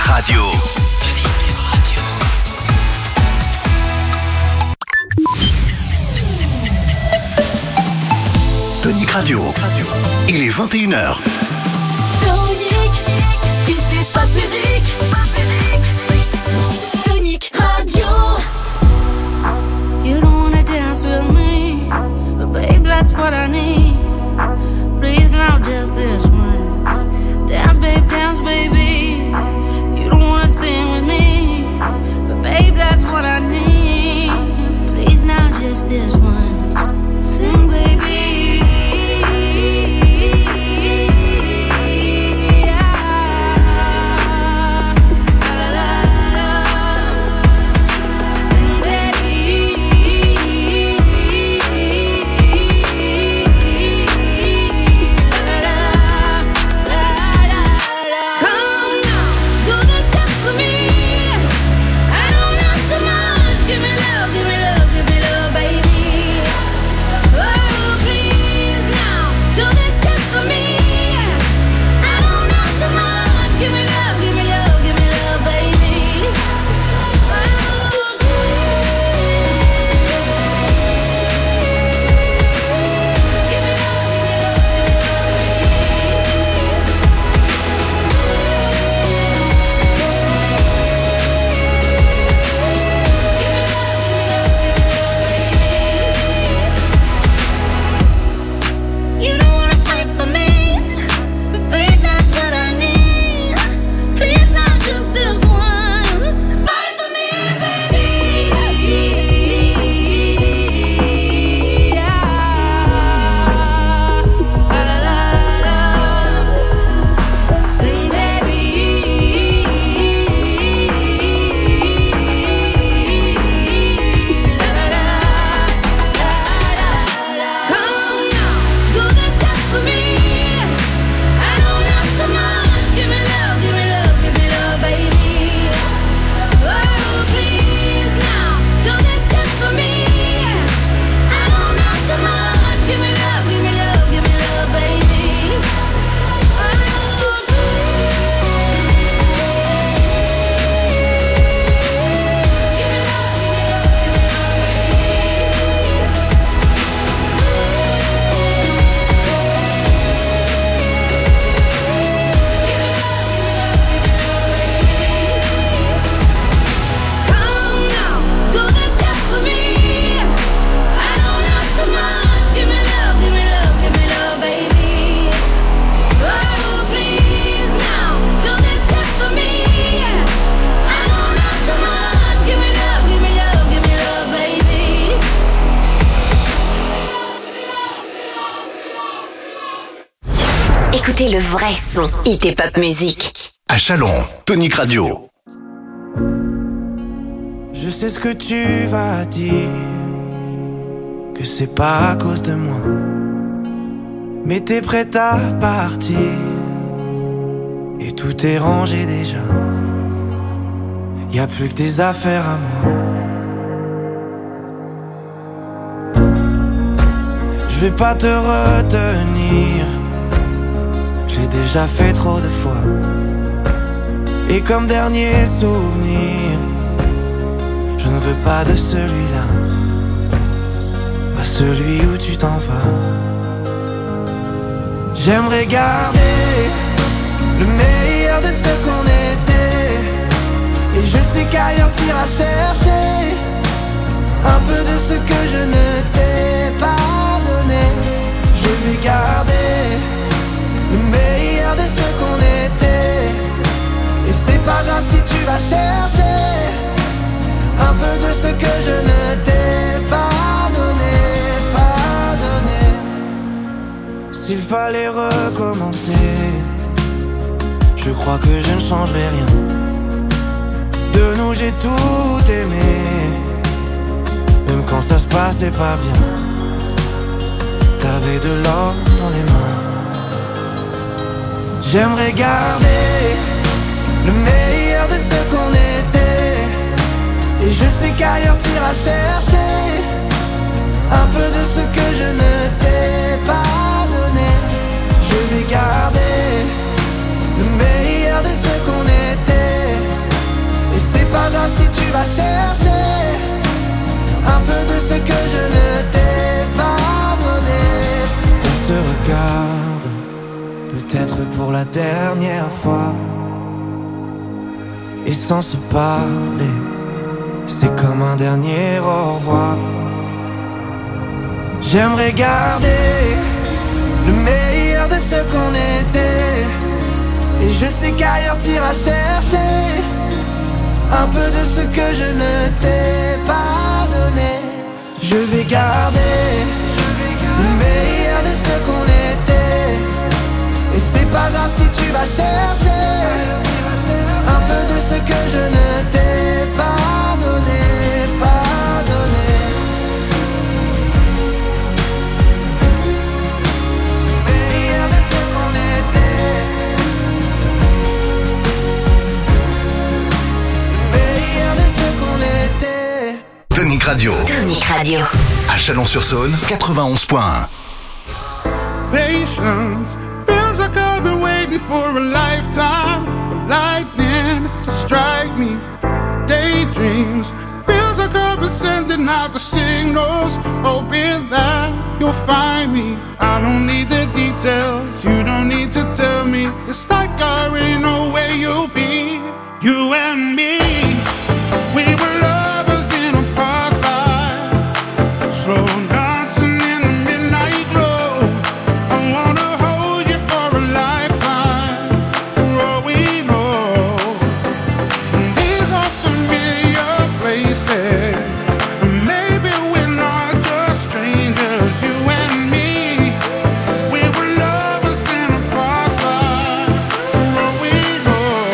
Radio. Tonic Radio. Il est 21h. Tonic, était pas de musique. Tonic Radio. You don't wanna dance with me, but babe, that's what I need. Please now, just this once. Dance, baby. You don't wanna sing with me, but babe, that's what I need. Please now, just this once. Sing, baby. Écoutez le vrai son IT Pop Music. À Chalon, Tonic Radio. Je sais ce que tu vas dire, que c'est pas à cause de moi, mais t'es prête à partir, et tout est rangé déjà. Y'a plus que des affaires à moi. Je vais pas te retenir, j'ai déjà fait trop de fois. Et comme dernier souvenir, je ne veux pas de celui-là, pas celui où tu t'en vas. J'aimerais garder le meilleur de ce qu'on était, et je sais qu'ailleurs t'iras chercher un peu de ce que je ne t'ai pas donné. Je vais garder le meilleur de ce qu'on était, et c'est pas grave si tu vas chercher un peu de ce que je ne t'ai pas donné, pas donné. S'il fallait recommencer, je crois que je ne changerai rien. De nous j'ai tout aimé, même quand ça se passait pas bien. T'avais de l'or dans les mains. J'aimerais garder le meilleur de ce qu'on était, et je sais qu'ailleurs t'iras chercher un peu de ce que je ne t'ai pas donné. Je vais garder le meilleur de ce qu'on était, regarde, peut-être pour la dernière fois. Et sans se parler, c'est comme un dernier au revoir. J'aimerais garder le meilleur de ce qu'on était. Et je sais qu'ailleurs t'iras chercher un peu de ce que je ne t'ai pas donné. Je vais garder le meilleur de ce qu'on était. Et c'est pas grave si tu vas chercher un peu de ce que je ne t'ai pas donné, pas donné. Meilleur de ce qu'on était. Meilleur de ce qu'on était. Tonic Radio. Tonic Radio. À Chalon-sur-Saône, 91.1. Patience feels like I've been waiting for a lifetime for lightning to strike me. Daydreams feels like I've been sending out the signals, hoping that you'll find me. I don't need the details, you don't need to tell me. It's like I already know where you'll be. You and me, we were lovers in a past life, slow dancing in the midnight glow. I wanna hold you for a lifetime, for all we know. These are familiar places, maybe we're not just strangers. You and me, we were lovers in a past life, for all we know.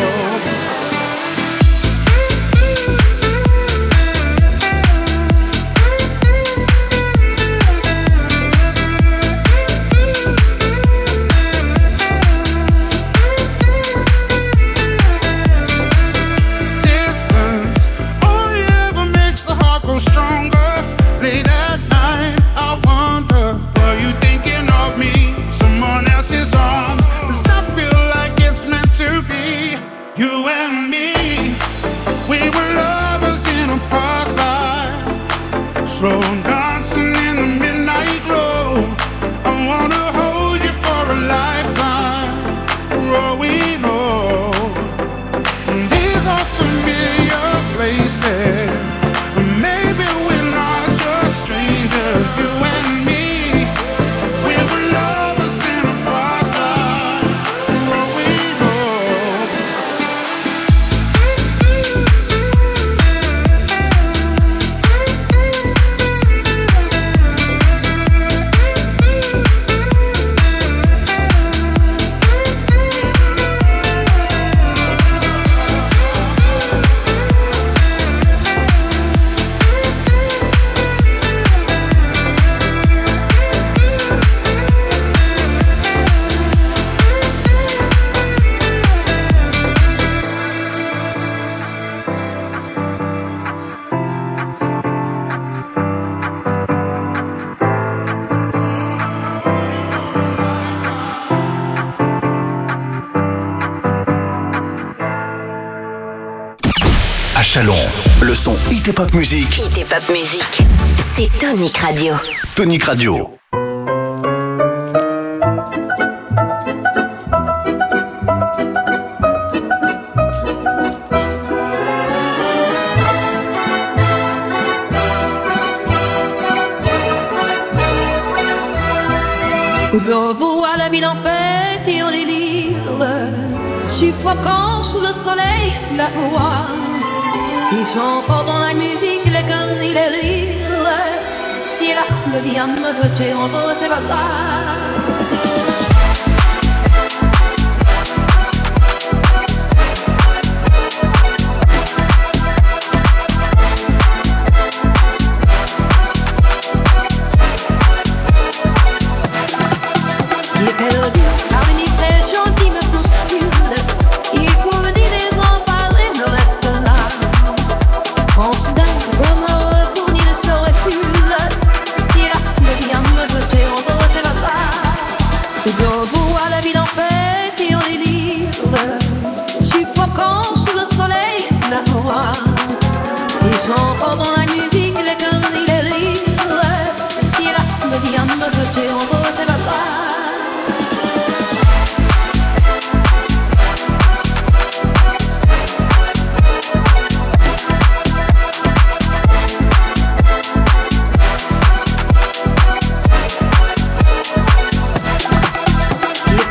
Distance only ever makes the heart grow stronger. Late at night, I wonder, were you thinking of me? Someone else's arms. Does that feel like it's meant to be? You and me, we were lovers in a past life, slow dancing in the midnight glow. I wanna hold you for a lifetime, for all we know. These are familiar places, maybe we're not just strangers. You and me, we were lovers in a past life, for all we know. À Chalon, le son Hit et Pop Music. Hit et Pop Music. C'est Tonic Radio. Tonic Radio. Je revois la ville en paix et en délire, suffocant sous le soleil, sous la foi. Ils sont encore dans la musique, les cannes et les rires. Et la foule vient me voter en beau, c'est pas grave. Il est perdu par une expression qui me bouscule. Il faut me dire des en parler, me reste là. En soudain, je me retourne, il se recule. Et la foule vient me voter en beau, c'est pas grave. Je revois la ville en fête et en délire, suffocant sous le soleil, sous la foi. Ils sont encore dans la musique, les cannes et les rires. Et la foule vient me voter en beau, c'est pas grave.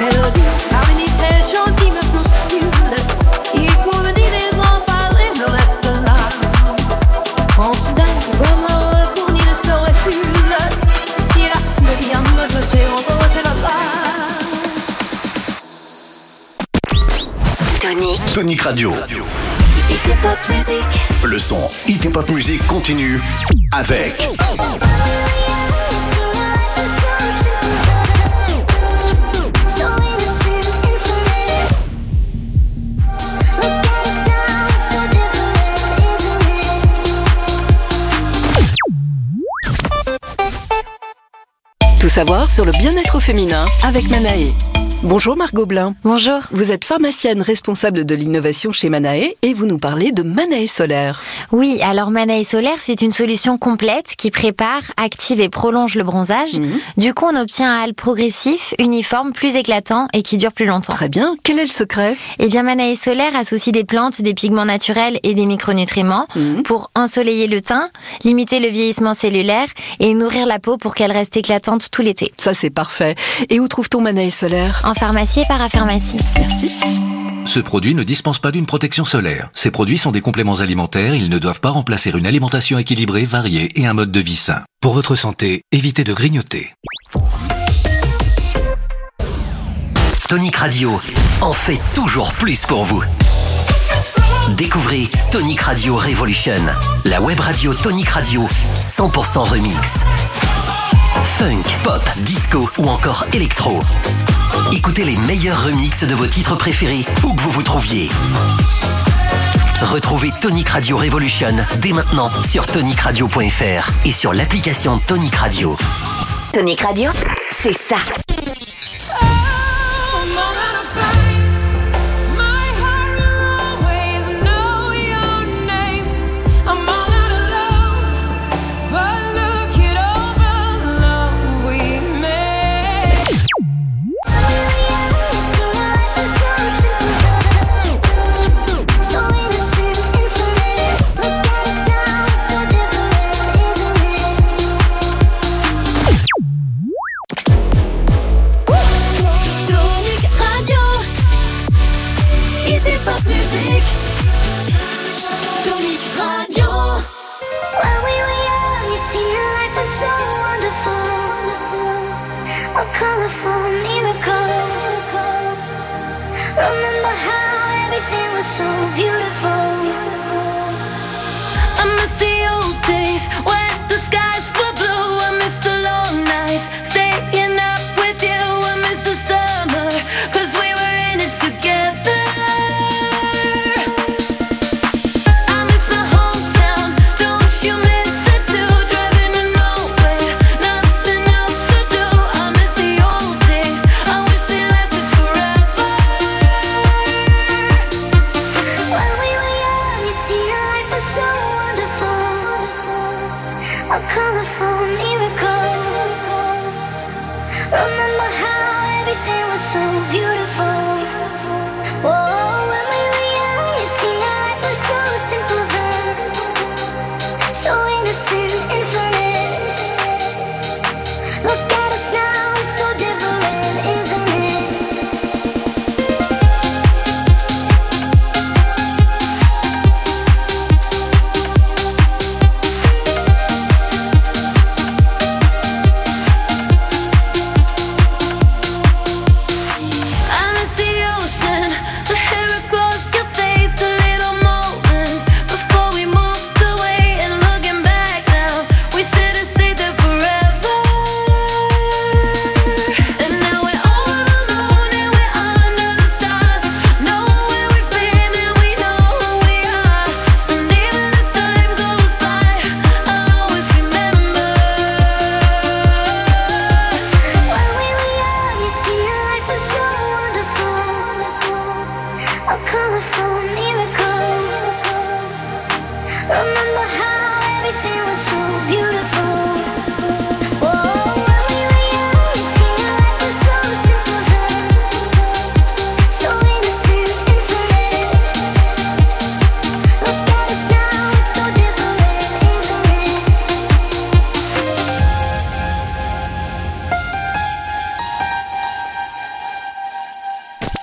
mélodie, harmonie session qui me bouscule. Il faut me dire des grands parler, me reste là. En soudain, vraiment retourner ne serait plus là. Il a le bien me jeter en pause et là-bas. Tonic Radio. Hit et Pop Music. Le son Hit et Pop Music continue avec Tout savoir sur le bien-être féminin avec Manae. Bonjour Margot Blin. Bonjour. Vous êtes pharmacienne responsable de l'innovation chez Manae et vous nous parlez de Manae Solaire. Oui, alors Manae Solaire, c'est une solution complète qui prépare, active et prolonge le bronzage. Du coup, on obtient un hâle progressif, uniforme, plus éclatant et qui dure plus longtemps. Très bien. Quel est le secret ? Eh bien, Manae Solaire associe des plantes, des pigments naturels et des micronutriments pour ensoleiller le teint, limiter le vieillissement cellulaire et nourrir la peau pour qu'elle reste éclatante tout l'été. Ça, c'est parfait. Et où trouve-t-on Manae Solaire ? En pharmacie et parapharmacie. Merci. Ce produit ne dispense pas d'une protection solaire. Ces produits sont des compléments alimentaires, ils ne doivent pas remplacer une alimentation équilibrée, variée et un mode de vie sain. Pour votre santé, évitez de grignoter. Tonic Radio en fait toujours plus pour vous. Découvrez Tonic Radio Revolution, la web radio Tonic Radio 100% remix. Funk, pop, disco ou encore électro. Écoutez les meilleurs remixes de vos titres préférés où que vous vous trouviez. Retrouvez Tonic Radio Revolution dès maintenant sur tonicradio.fr et sur l'application Tonic Radio. Tonic Radio, c'est ça.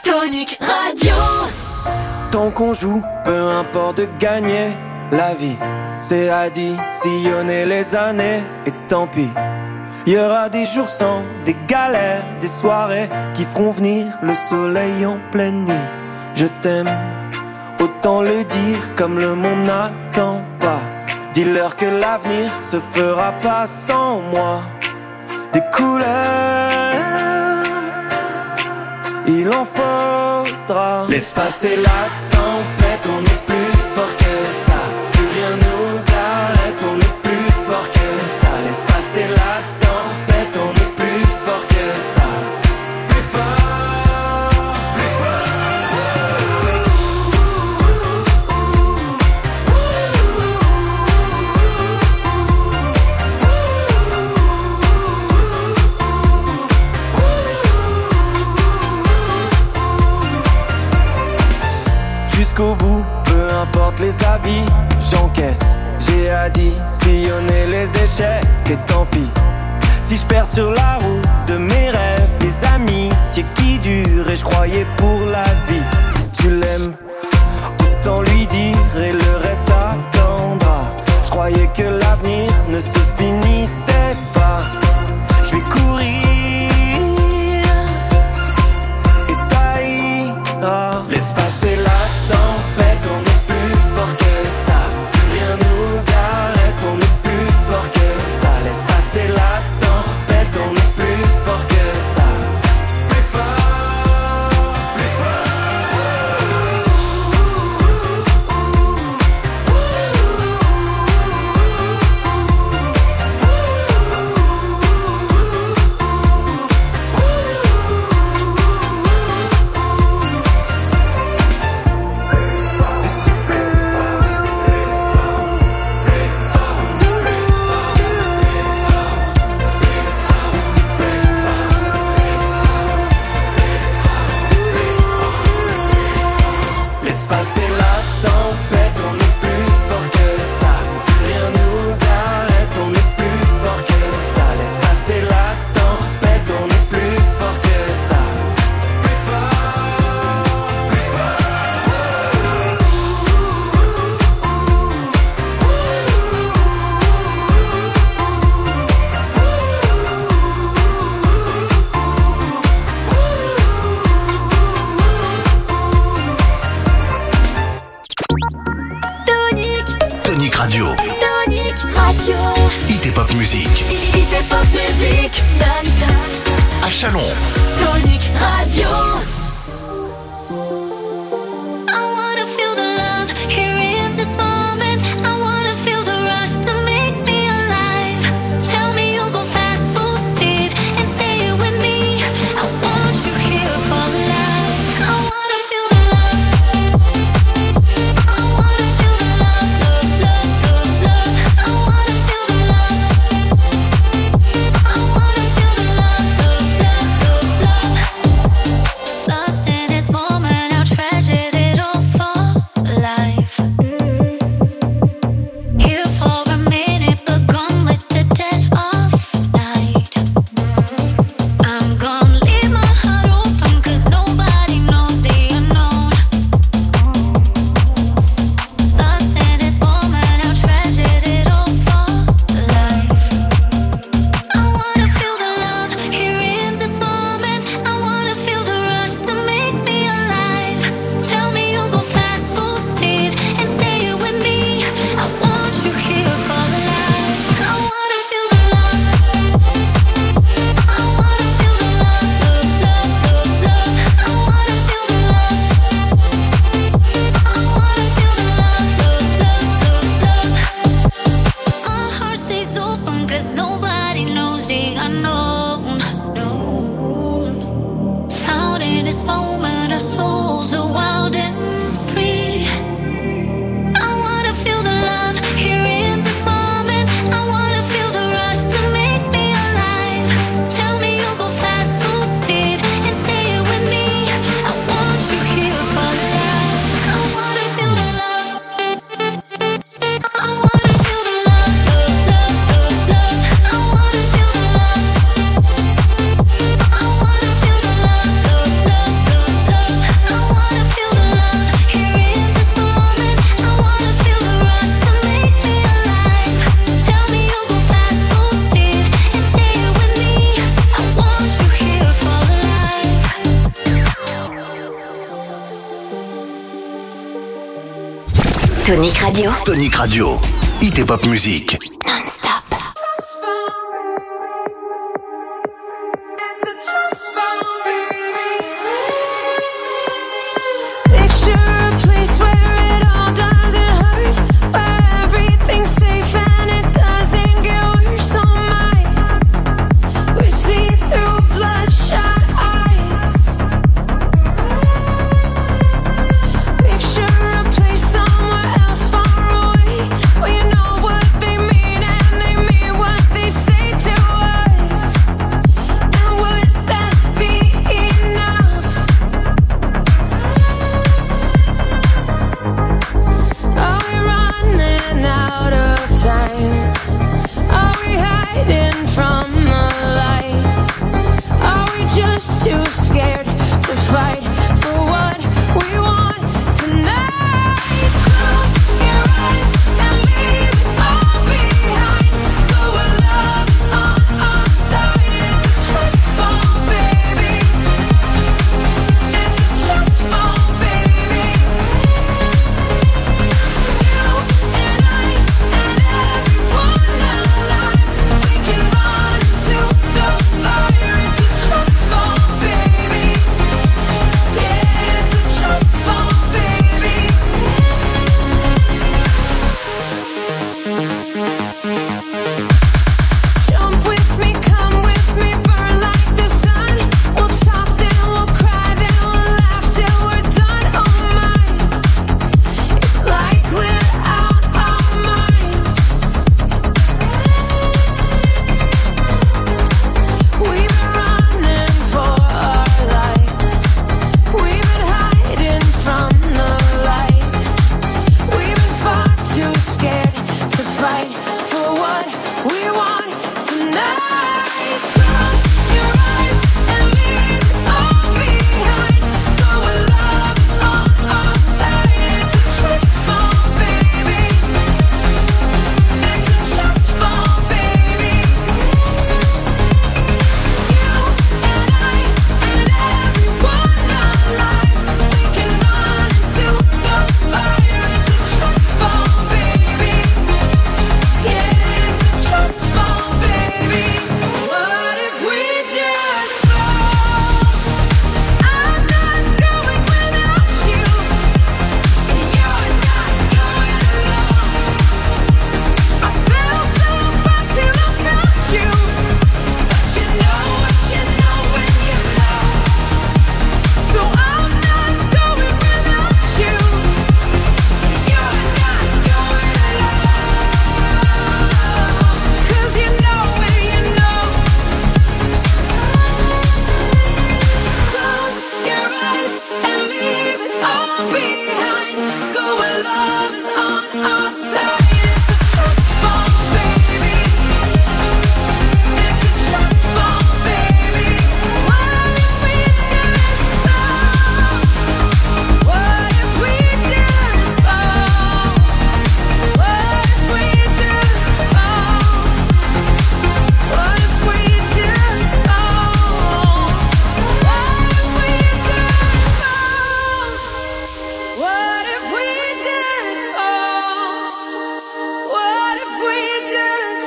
Tonic Radio. Tant qu'on joue, peu importe de gagner la vie, c'est additionner les années et tant pis. Il y aura des jours sans, des galères, des soirées qui feront venir le soleil en pleine nuit. Je t'aime, autant le dire comme le monde n'attend pas. Dis-leur que l'avenir se fera pas sans moi. Des couleurs, il en faudra. Laisse passer la tempête, on est plus fort que ça. Plus rien nous arrête, on est plus fort que ça. Laisse passer la tempête, on est plus fort que ça. Plus fort, plus fort. Jusqu'au bout, peu importe les avis, j'encaisse. J'ai additionné les échecs et tant pis. Si je perds sur la route de mes rêves, des amis qui durent et je croyais pour la vie. Si tu l'aimes, autant lui dire et le reste attendra. Je croyais que l'avenir ne se finissait pas. Je vais courir et ça ira. Laisse passer la tempête, on est plus fort que ça. Plus rien nous arrête, on est plus fort que ça. Laisse passer la tempête, on est plus fort que ça. Plus fort, plus fort. Laisse passer la tempête, on est plus fort que ça. Plus rien nous arrête, on est plus fort que ça. Laisse passer la tempête, on est plus fort que ça. Plus fort, plus fort. Tonic, Tonic Radio. Tonic Radio. Hit et Pop Music. Hit et Pop Music non-stop. À Chalon. Tonic Radio. I wanna feel the love here in this moment. I wanna feel the rush to make me alive. Tell me you'll go fast, full speed, and stay with me. I want you here for life. I wanna feel the love. I wanna feel the love, love, love, love, love. I wanna feel the love. I wanna feel the love, love, love, love, love. Lost in this moment, I treasured it all for life. Here for a minute, but gone with the dead of night. I'm gonna leave my heart open, 'cause nobody knows the unknown. Lost in this moment, I treasured it all for life. I wanna feel the love here in this moment. I wanna feel the rush to make me alive. Tell me you'll go fast, full speed, and stay with me. I want you here for life. I wanna feel the love. I wanna feel the love, love, love, love, love. I wanna feel the love. I wanna feel the love, love, love, love, love. My heart stays open, 'cause nobody knows the unknown. Found in this moment, our souls are wild and free. I wanna feel the love here in this moment. I wanna feel the rush to make me alive. Tell me you'll go fast, full speed, and stay with me. I want you here for life. I wanna feel the love. I wanna feel the love, love, love, love, love. I wanna feel the love. I wanna feel the love, love, love, love, Tonic Radio. Tonic Radio. Hit et pop musique. Non-stop. Picture a place where it all doesn't hurt, where everything's safe and it doesn't get worse. Oh my, we see through bloodshot eyes. Picture a place somewhere else far away, where you know what they mean and they mean what they say to us. And would that be enough? Are we running out of time? Are we hiding from the light? Are we just too scared to fight for what we want tonight? Close your eyes and leave it all behind. Go where love is on our side. It's a trust fall, baby. It's a trust fall, baby. You and I and everyone alive, we can run into the fire. It's a trust fall, baby. Yeah, it's a trust fall, baby. Jump with me, come with me, burn like the sun. We'll talk, then we'll cry, then we'll laugh till we're done. Oh my, it's like we're out our minds. We've been running for our lives. We've been hiding from the light. We've been far too scared to fight for what we want tonight. Close your eyes and leave it all behind. Go where love is on our side. It's a trust fall, baby. It's a trust fall, baby. You and I and everyone alive, we can run into the fire. It's a trust fall, baby. Yeah, it's a trust fall, baby. What if we just fall? I'm not going without you, and you're not going alone. I felt so far till I felt you, but you know what you know when you know. So I'm not going without you, and you're not going alone. 'Cause you know when you know. Close your eyes and leave it all behind. Go where love is on our side. It's a trust fall, baby. It's a trust fall, baby. What if we just fall? What if we just fall? What if we just fall? What if we just fall? What if we just fall? What if we just fall? What if we just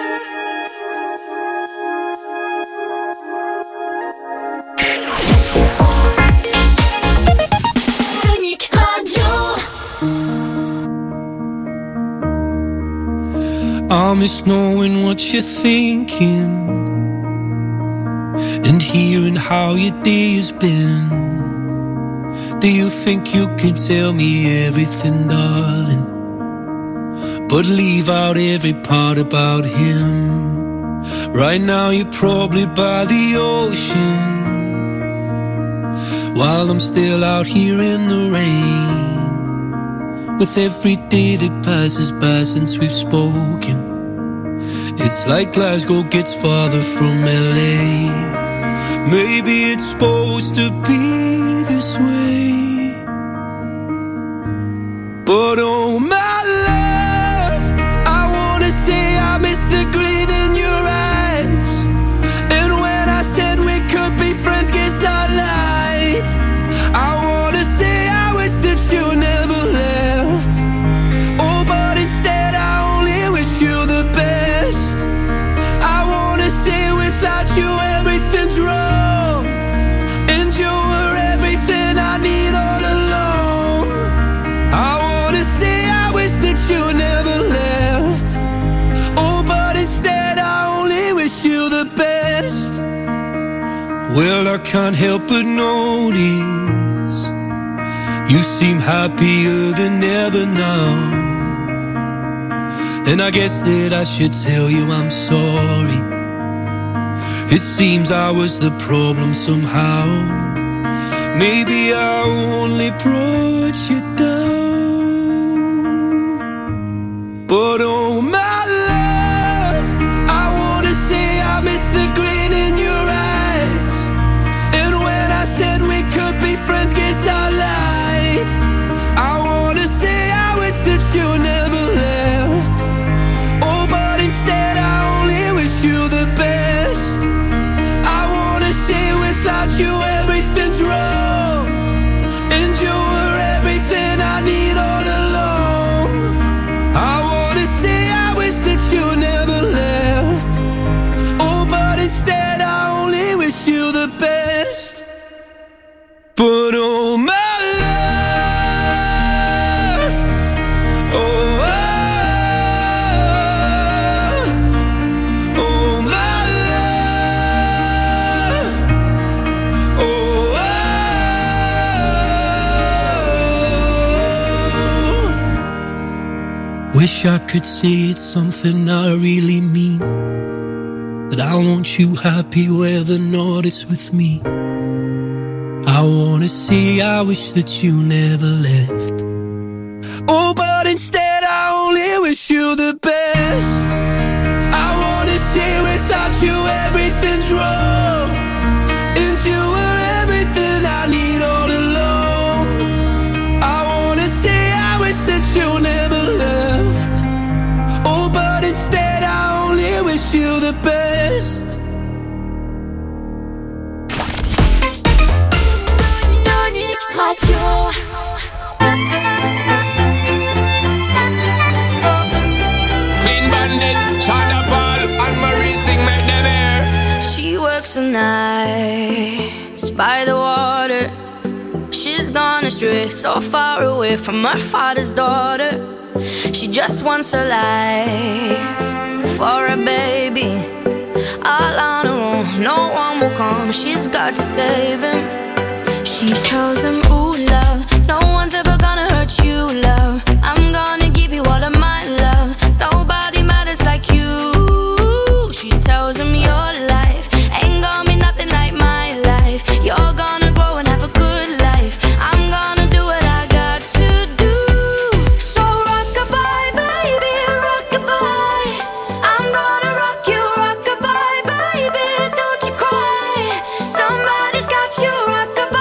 Tonic Radio. I miss knowing what you're thinking and hearing how your day has been. Do you think you can tell me everything, darling, but leave out every part about him? Right now you're probably by the ocean, while I'm still out here in the rain. With every day that passes by since we've spoken, it's like Glasgow gets farther from LA. Maybe it's supposed to be this way, but oh my love, I wanna say I miss the gleam in your eyes. And when I said we could be friends, guess I lied. I wanna say I wish that you never left. Oh Well, I can't help but notice you seem happier than ever now. And I guess that I should tell you I'm sorry. It seems I was the problem somehow. Maybe I only brought you down. But oh my love, I wanna say I miss the grin in your eyes. And when I said we could be friends, guess I lied. I wanna say I wish that you never left. Oh, but instead I only wish you the best. I wanna say without you everything's wrong, and you were everything I need all along. I wanna say I wish that you never left. Oh, but instead I only wish you the best. But oh my love, oh, oh my love, oh, wish I could say it's something I really mean, that I want you happy where the north is with me. I wanna say I wish that you never left. Oh, but instead I only wish you the best. I wanna say without you everything's wrong, and you were everything I need all along. I wanna say I wish that you never left. Oh, but instead I only wish you the best. Radio. Clean Bandit, China Paul, and Marie sing make them air. She works the nights by the water. She's gone astray, so far away from her father's daughter. She just wants a life for a baby. All on her own, no one will come. She's got to save him. She tells him, ooh, love, no one's ever gonna hurt you, love. I'm gonna give you all of my love. Nobody matters like you. She tells him your life ain't gonna be nothing like my life. You're gonna grow and have a good life. I'm gonna do what I got to do. So rock-a-bye, baby, rock-a-bye. I'm gonna rock you, rock-a-bye, baby, don't you cry. Somebody's got you, rock-a-bye.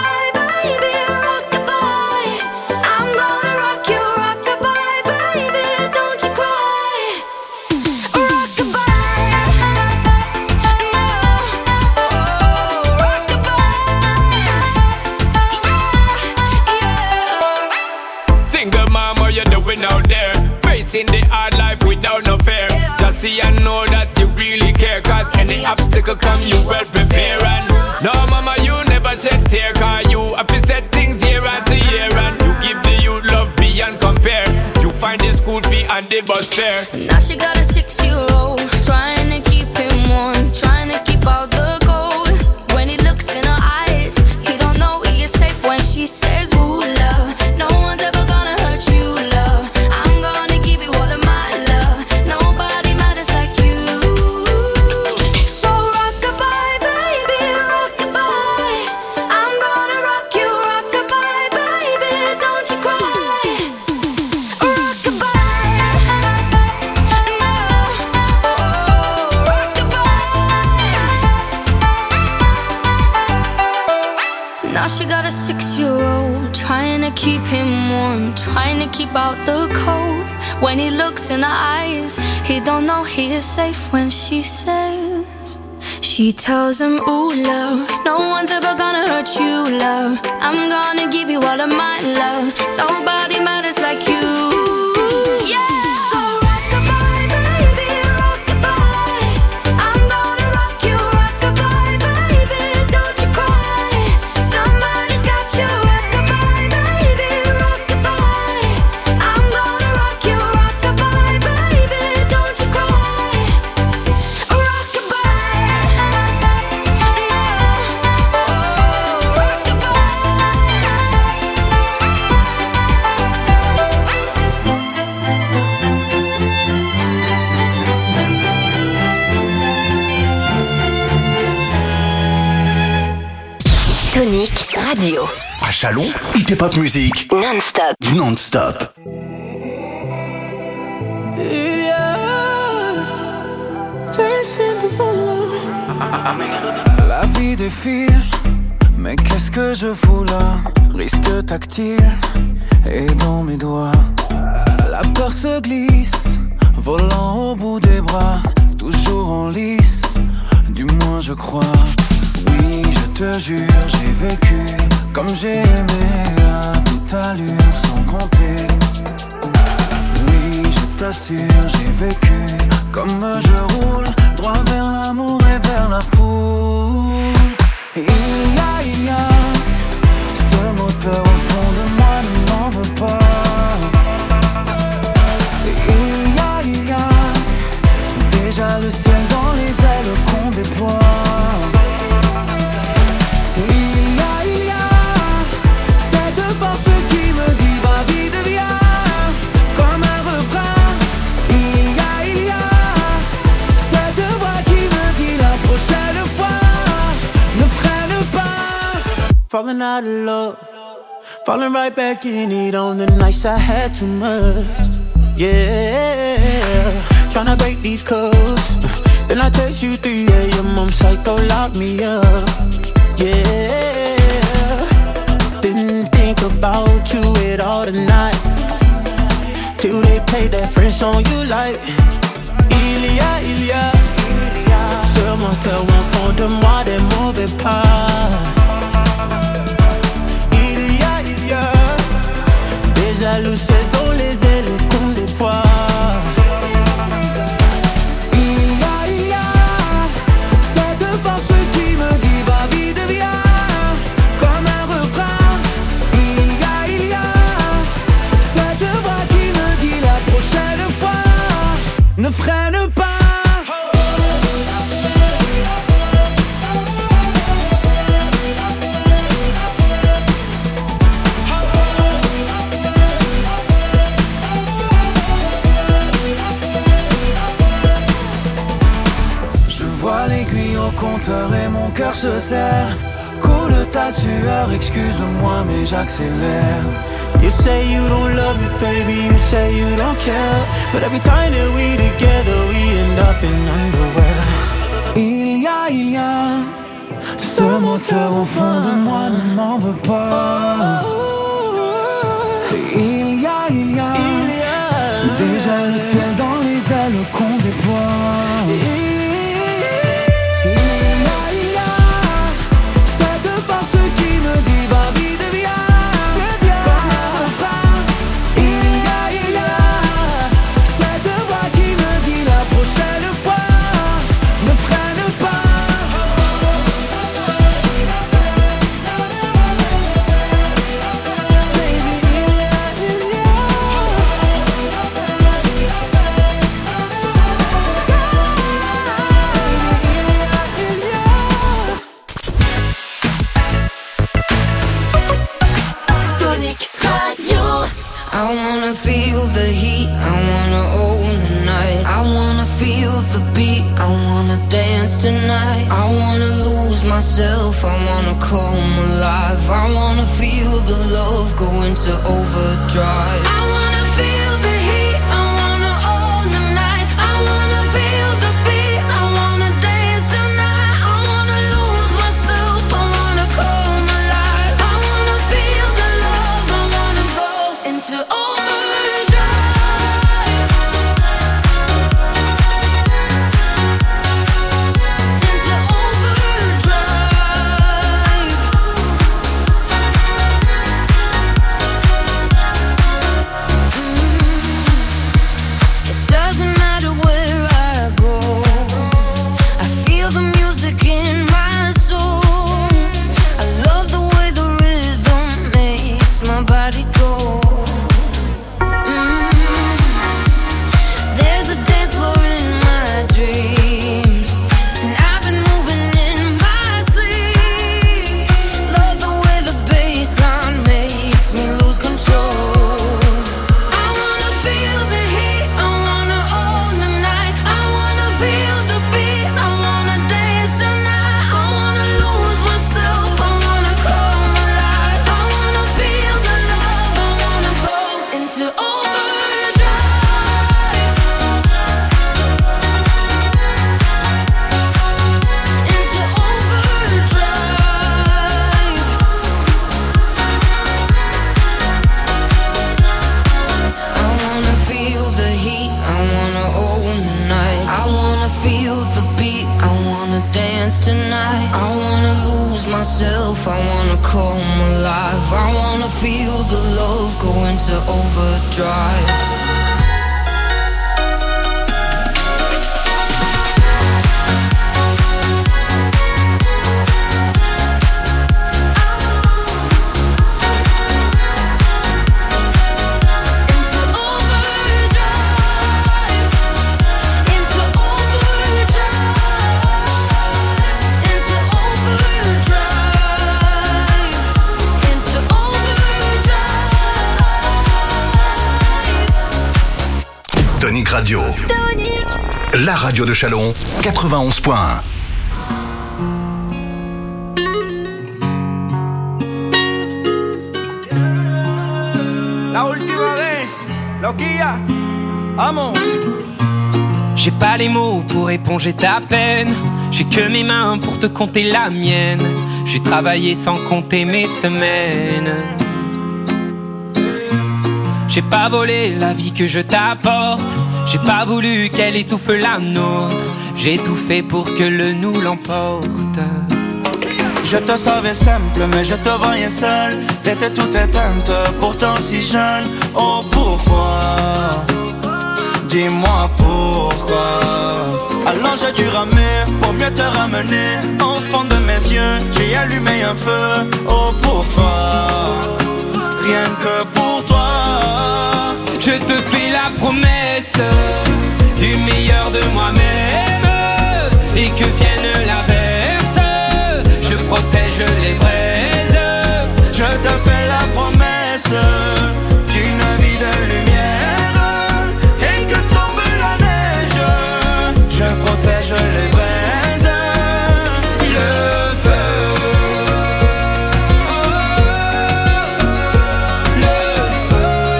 Out there, facing the hard life without no fear. Just see and know that you really care, cause any obstacle come you well prepare. And no mama, you never shed tear, cause you have to set things year after year. And you give the youth love beyond compare. You find the school fee and the bus fare. Now she got a 6-year-old, trying to keep him warm, trying to keep out the cold. When he looks in her eyes, he don't know he is safe when she says, ooh, love, no one's ever gonna hurt you, love. I'm gonna give you all of my love. Nobody matters like you. So rock-a-bye, baby, rock-a-bye. I'm gonna rock you, rock-a-bye, baby, don't you cry. Rock-a-bye, no, oh, rock-a-bye. Now she got a 6-year-old, trying to keep him warm, trying to keep out the cold. When he looks in her eyes, he don't know he is safe when she says. She tells him, ooh, love, no one's ever gonna hurt you, love. I'm gonna give you all of my love. Nobody matters like you. Yeah. So rock-a-bye, baby, rock-a-bye. I'm gonna rock you, rock-a-bye, baby, don't you cry. Somebody's got you, rock-a-bye, baby, rock-a-bye. I'm gonna rock you, rock-a-bye, baby, don't you cry. Rock-a-bye, no, Radio. À Chalon, IT Pop Music. Non-stop. Non-stop. La vie défile, mais qu'est-ce que je fous là? Risque tactile et dans mes doigts. La peur se glisse, volant au bout des bras, toujours en lice, du moins je crois. Oui, je te jure, j'ai vécu comme j'ai aimé, à toute allure, sans compter. Oui, je t'assure, j'ai vécu comme je roule, droit vers l'amour et vers la foule. Et il y a ce moteur au fond de moi, ne m'en veux pas. Et il y a déjà le ciel dans les ailes qu'on déploie. Il y a cette force qui me dit va vite viens, comme un refrain. Il y a cette voix qui me dit la prochaine fois ne freine pas. Falling out of love, falling right back in it on the nights I had too much. Yeah, tryna break these codes. Then I text you 3 a.m. I'm psycho, lock me up. Yeah, didn't think about you at all tonight, till they played that French song you like. Il y a ce moteur au fond de moi, des mauvais pas. Il y a déjà le ciel dans les ailes qu'on déploie. Il y a cette force qui me dit va vite viens, comme un refrain. Il y a cette voix qui me dit la prochaine fois ne freine pas. Au compteur et mon cœur se serre. Coule ta sueur, excuse-moi mais j'accélère. You say you don't love me, baby, you say you don't care, but every time that we together, we end up in underwear. Il y a ce moteur au fond de moi, ne m'en veux pas. Il y a déjà le ciel dans les ailes qu'on déploie. I wanna feel the heat, I wanna own the night. I wanna feel the beat, I wanna dance tonight. I wanna lose myself, I wanna come alive. I wanna feel the love go into overdrive. I wanna feel the heat, I wanna own the night. I wanna feel the beat, I wanna dance tonight. I wanna lose myself, I wanna come alive. I wanna feel the love, I wanna go into overdrive. dance tonight. I wanna lose myself, I wanna come alive. I wanna feel the love go into overdrive. Tonic Radio. La radio de Châlons, 91.1. La última vez, loquilla, vamos. J'ai pas les mots pour éponger ta peine. J'ai que mes mains pour te compter la mienne. J'ai travaillé sans compter mes semaines. J'ai pas volé la vie que je t'apporte. J'ai pas voulu qu'elle étouffe la nôtre. J'ai tout fait pour que le nous l'emporte. Je te savais simple, mais je te voyais seule. T'étais toute éteinte, pourtant si jeune. Oh pourquoi? Dis-moi pourquoi. Alors j'ai dû ramer pour mieux te ramener. Au fond de mes yeux, j'ai allumé un feu. Oh pourquoi? Rien que pour toi. Je te fais la promesse du meilleur de moi-même. Et que vienne l'averse, je protège les braises. Je te fais la promesse d'une vie de lumière. Et que tombe la neige, je protège les braises. Le feu, le feu.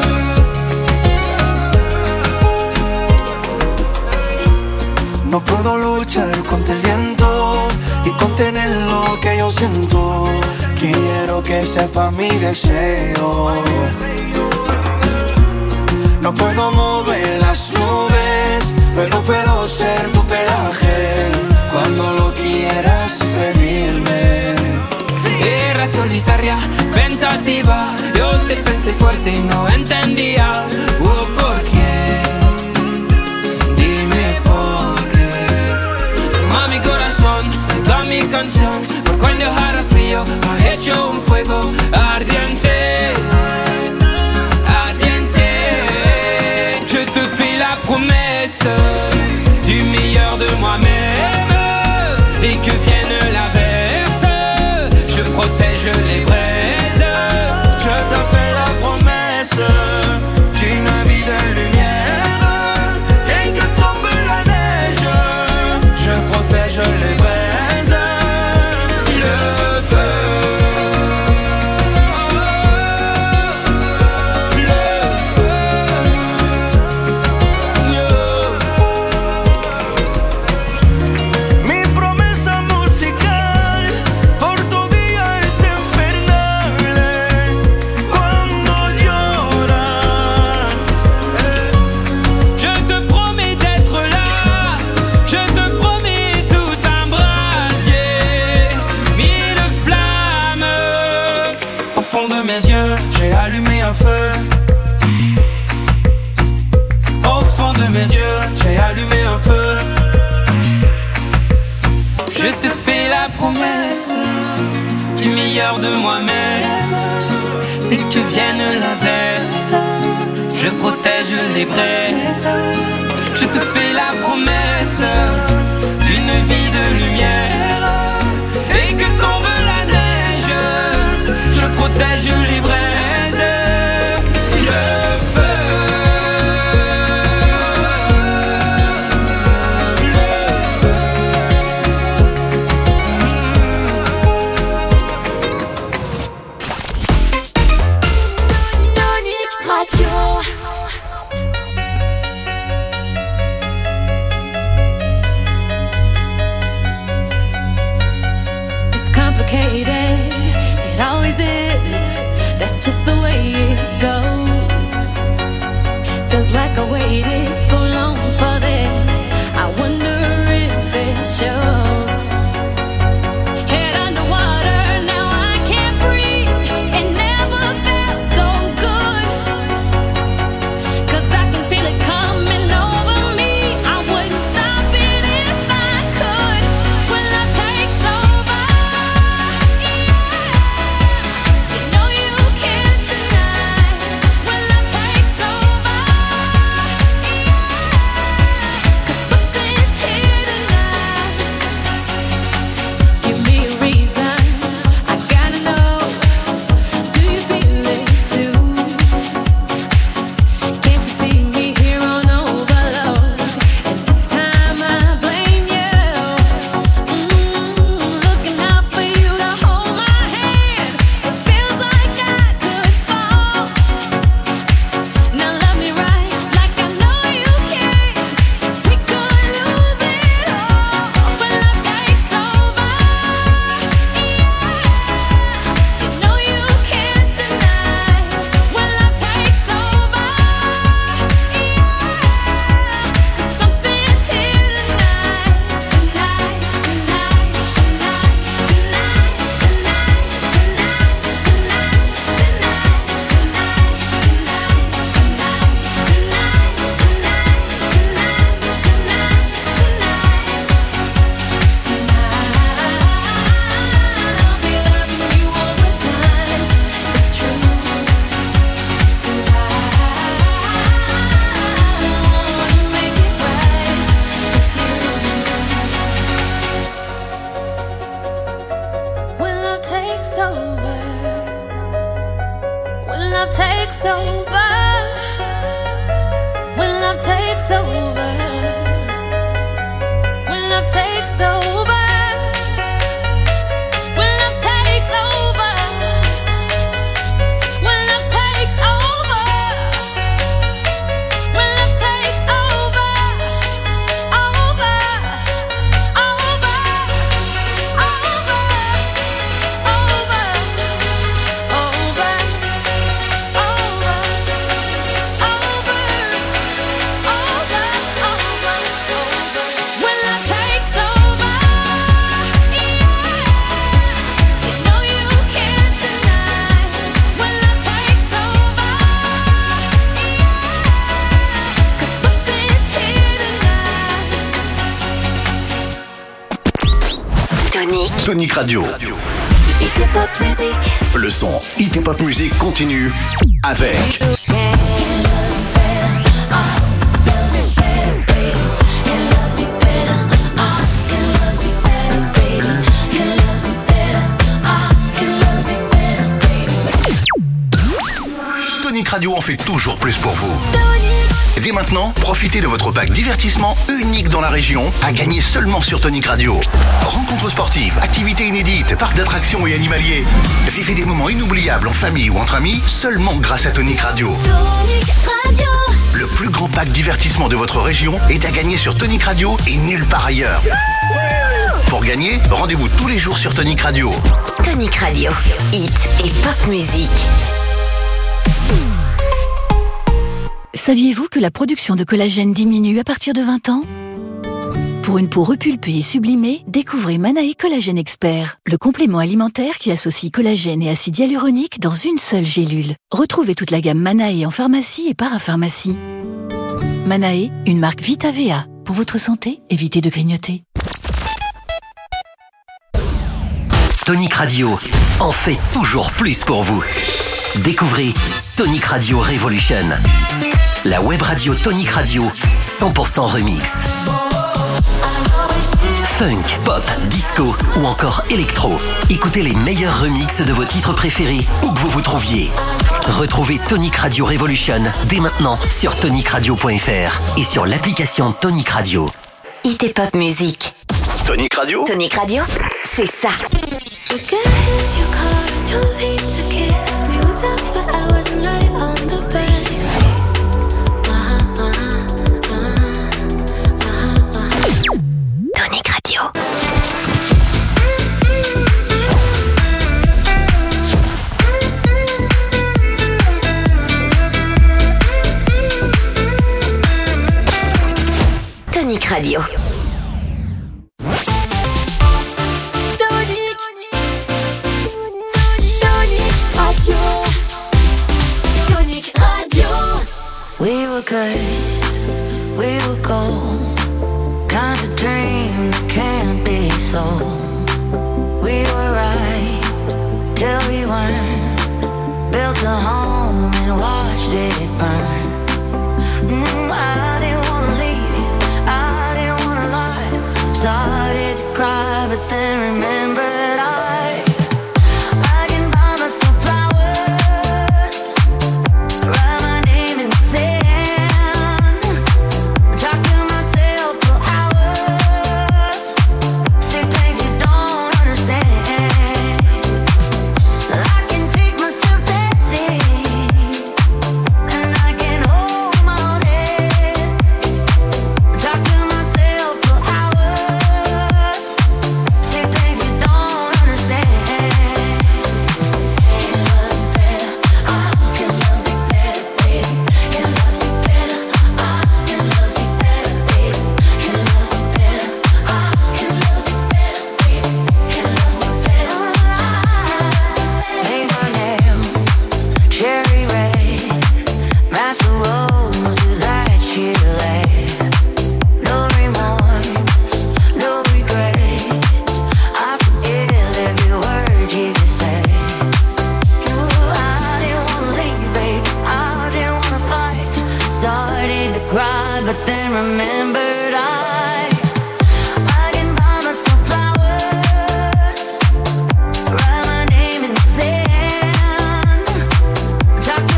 No puedo luchar contra el viento y contener lo que yo siento. Quiero que sepa mi deseo. No puedo mover las nubes, pero puedo ser tu pelaje cuando lo quieras pedirme. Era solitaria, pensativa. Yo te pensé fuerte y no entendía. ¿Por qué? Dime por qué. Toma mi corazón, toda mi canción. Por cuando dejara frío, ha hecho un fuego ardiente. Ardiente. Je te fais la promesse du meilleur de moi-même. Et que vienne l'averse, je protège les braises. Je te fais la promesse d'une vie de lumière. Et que tombe la neige, je protège les braises. Le feu, le feu, Mi promesa musical por tu día es infernal. Cuando lloras, Je te promets d'être là. Je te promets tout un brasier. Mille flammes. au fond de mes yeux, j'ai allumé un feu. Au fond de mes yeux, j'ai allumé un feu. Je te fais la promesse du meilleur de moi-même. Et que vienne l'averse, je protège les braises. Je te fais la promesse d'une vie de lumière. Et que tombe la neige, je protège les braises. Le feu. Tonic Radio. It's complicated, it always is. That's just the way it goes. Feels like I waited so long for this. I wonder if it shows. love takes over, when love takes over, when love takes over. Tonic Radio. Hit et Pop Music. Le son Hit et Pop Music continue avec Tonic Radio en fait toujours plus pour vous. Dès maintenant, profitez de votre pack divertissement unique dans la région, à gagner seulement sur Tonic Radio. Rencontres sportives, activités inédites, parcs d'attractions et animaliers. Vivez des moments inoubliables en famille ou entre amis, seulement grâce à Tonic Radio. Tonic Radio. Le plus grand pack divertissement de votre région est à gagner sur Tonic Radio et nulle part ailleurs. Pour gagner, rendez-vous tous les jours sur Tonic Radio. Tonic Radio, hit et pop music. Saviez-vous que la production de collagène diminue à partir de 20 ans ? Pour une peau repulpée et sublimée, découvrez Manae Collagène Expert, le complément alimentaire qui associe collagène et acide hyaluronique dans une seule gélule. Retrouvez toute la gamme Manae en pharmacie et parapharmacie. Manae, une marque Vita-VA. Pour votre santé, évitez de grignoter. Tonic Radio en fait toujours plus pour vous. Découvrez Tonic Radio Revolution, la web radio Tonic Radio 100% remix. Funk, pop, disco ou encore électro. Écoutez les meilleurs remixes de vos titres préférés où que vous vous trouviez. Retrouvez Tonic Radio Revolution dès maintenant sur tonicradio.fr et sur l'application Tonic Radio. Hit et Pop Music. Tonic Radio. Tonic Radio, c'est ça. Tonic Radio. Tonic Radio. Tonic Radio. We were good, we were gold. Kind of dream that can't be sold. We were right till we weren't. Built a home and watched it burn. I didn't wanna leave you, I didn't wanna lie. Started to cry, but then remembered I can buy myself flowers, write my name in the sand, talk to myself for hours, say things you don't understand. I can take myself dancing, and I can hold my own head, talk to myself for hours, say things you don't understand. Paint my nails cherry red, match the roses that you laid. No remorse, no regret. I forgive every word you say. I didn't wanna leave you, babe. I didn't wanna fight. Started to cry, but then remembered I can buy myself flowers, write my name in the sand, talk to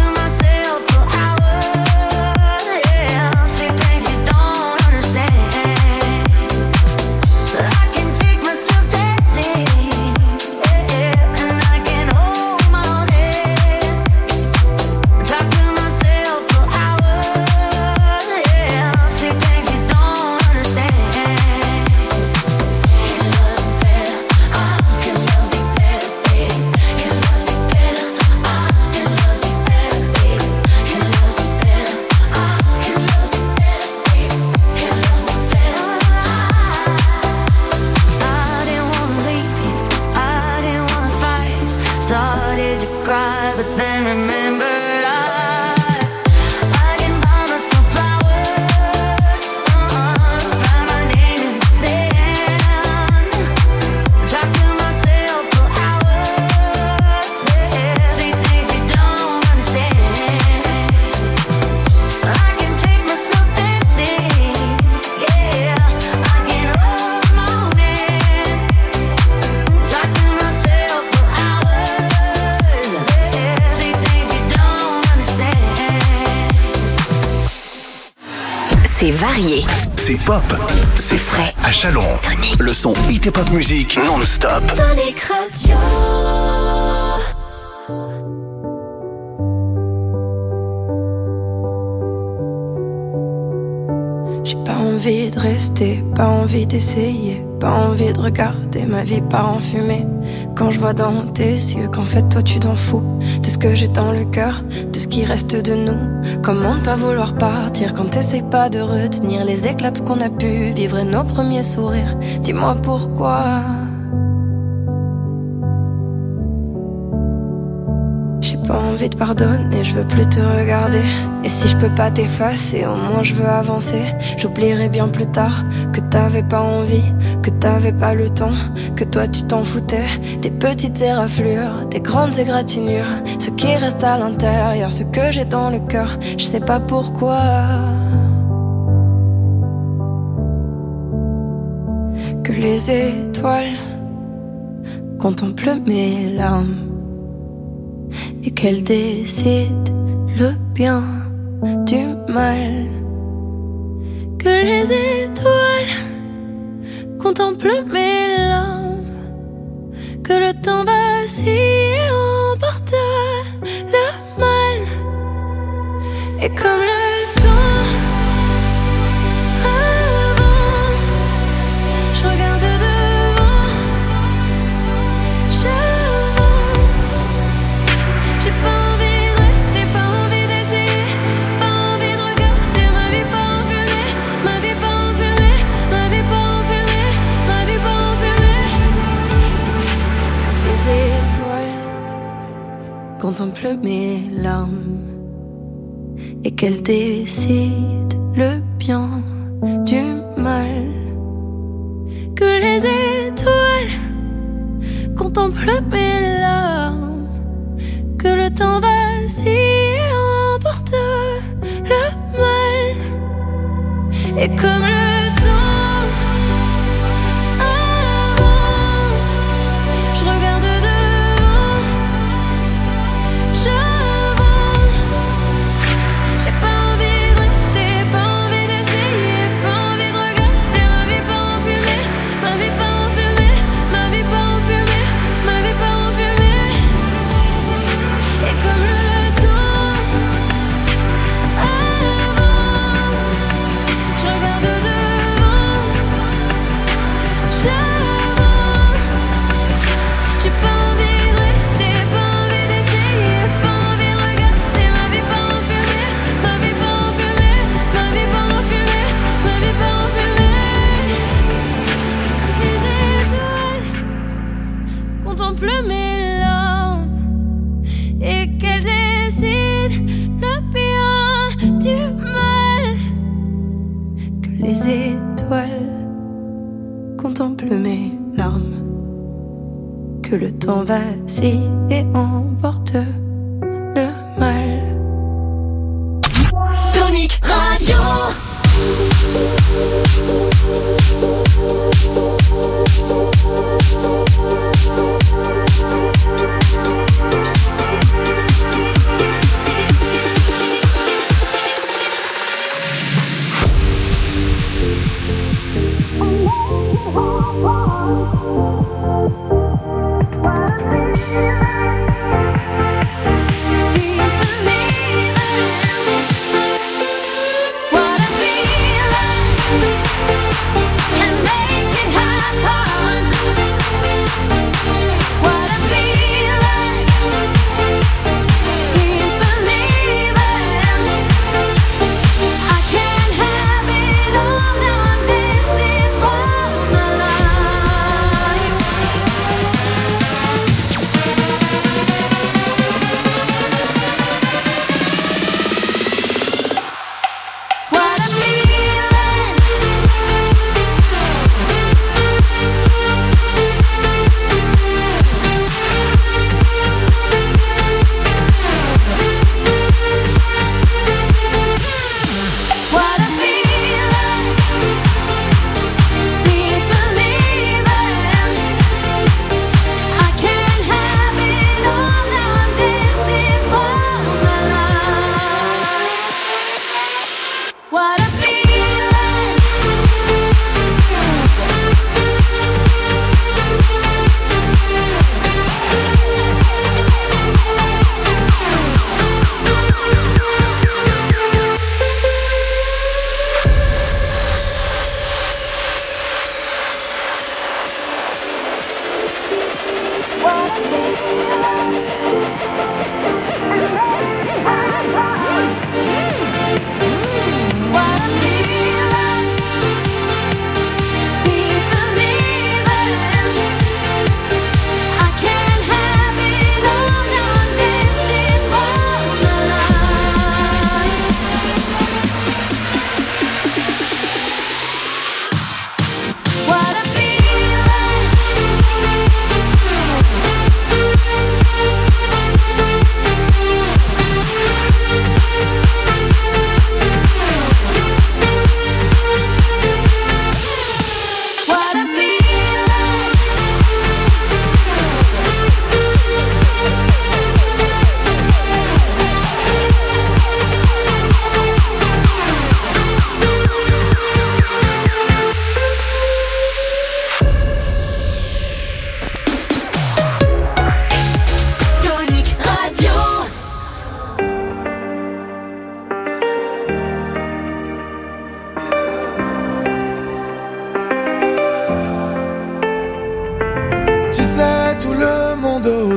and remembered. I can buy myself flowers, write my name in the sand, talk to myself for hours, say things you don't understand. I can take myself dancing, yeah, I can roll the morning, talk to myself for hours, say things you don't understand. C'est varié. C'est pop. C'est frais. À Chalon. Le son hit et pop musique non-stop. Tonic Radio. J'ai pas envie de rester, pas envie d'essayer, pas envie de regarder ma vie part en fumée. Quand je vois dans tes yeux qu'en fait toi tu t'en fous de ce que j'ai dans le cœur, de ce qui reste de nous. Comment ne pas vouloir partir quand t'essayes pas de retenir les éclats de ce qu'on a pu vivre et nos premiers sourires. Dis-moi pourquoi. J'ai pas envie de pardonner, je veux plus te regarder. Et si je peux pas t'effacer, au moins je veux avancer. J'oublierai bien plus tard que t'avais pas envie, que t'avais pas le temps, que toi tu t'en foutais. Des petites éraflures, des grandes égratignures, ce qui reste à l'intérieur, ce que j'ai dans le cœur, je sais pas pourquoi. Que les étoiles contemplent mes larmes et qu'elle décide le bien du mal. Que les étoiles contemplent mes larmes, que le temps vacille et emporte le mal. Et comme le temps avance, je regarde devant, j'ai pas envie de rester, pas envie d'essayer, pas envie de regarder ma vie pas en fumée, ma vie pas en fumée, ma vie pas en fumée, ma vie pas en fumée. Comme les étoiles contemplent mes larmes et qu'elles décident le bien du mal. Que les étoiles contemplent mes larmes, que le temps vacille et emporte le mal. Et comme le temps avance, je regarde devant, j'avance. J'ai pas envie de rester, pas envie d'essayer, pas envie de regarder ma vie pas en fumée, ma vie pas en fumée, ma vie pas en fumée, ma vie pas en fumée. Et comme le temps avance, je regarde devant, j'avance. J'ai pas envie de rester, pas envie d'essayer, pas envie de regarder ma vie pas en fumée, ma vie pas en fumée, ma vie pas en fumée, ma vie pas en fumée. Les étoiles contemplent mes larmes et qu'elles décident le bien du mal. Que les étoiles contemplent mes larmes, que le temps vacille et emporte le mal. Tonic Radio.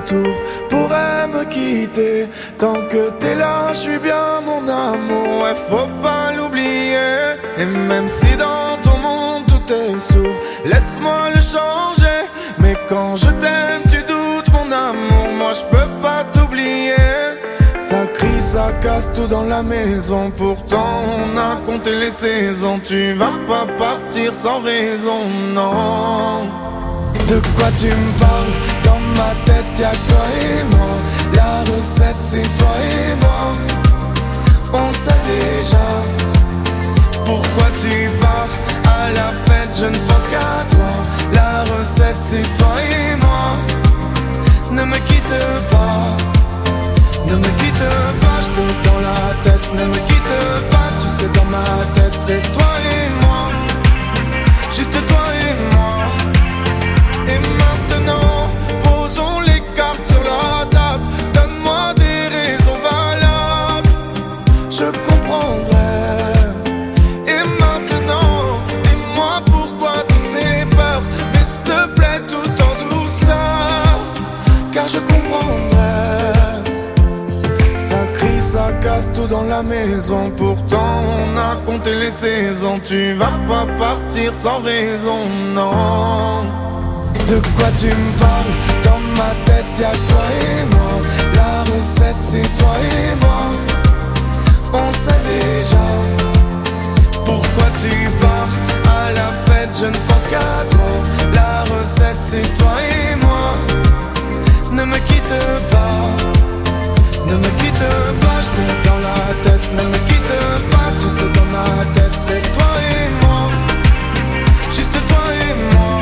autour pourrait me quitter. Tant que t'es là, je suis bien mon amour, ouais, faut pas l'oublier. Et même si dans ton monde tout est sourd, laisse-moi le changer. Mais quand je t'aime, tu doutes mon amour, moi je peux pas t'oublier. Ça crie, ça casse tout dans la maison, pourtant on a compté les saisons. Tu vas pas partir sans raison, non. De quoi tu me parles? Dans ma tête y'a que toi et moi. La recette c'est toi et moi. On le sait déjà. Pourquoi tu pars à la fête? Je ne pense qu'à toi. La recette c'est toi et moi. Ne me quitte pas. Ne me quitte pas, je t'ai dans la tête. Ne me quitte pas, tu sais dans ma tête c'est toi et moi. Juste toi et moi. Et maintenant, posons les cartes sur la table. Donne-moi des raisons valables, je comprendrai. Et maintenant, dis-moi pourquoi toutes ces peurs. Mais s'il te plaît, tout en douceur, car je comprendrai. Ça crie, ça casse tout dans la maison, pourtant on a compté les saisons. Tu vas pas partir sans raison, non. De quoi tu me parles? Dans ma tête y'a que toi et moi. La recette c'est toi et moi. On le sait déjà. Pourquoi tu pars à la fête? Je ne pense qu'à toi. La recette c'est toi et moi. Ne me quitte pas. Ne me quitte pas, je t'ai dans la tête. Ne me quitte pas, tu sais dans ma tête c'est toi et moi. Juste toi et moi.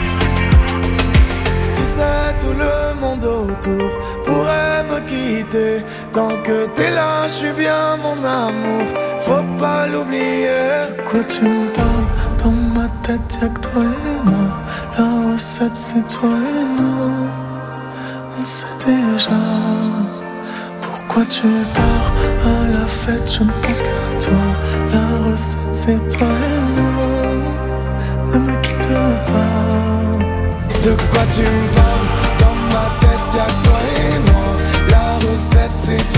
Tu sais tout le monde autour pourrait me quitter. Tant que t'es là, je suis bien mon amour, faut pas l'oublier. De quoi tu me parles? Dans ma tête y'a que toi et moi. La recette c'est toi et moi. On sait déjà. Pourquoi tu pars à la fête? Je ne pense qu'à toi. La recette c'est toi et moi. Ne me quitte pas. De quoi tu me parles? Dans ma tête y'a que toi et moi. La recette c'est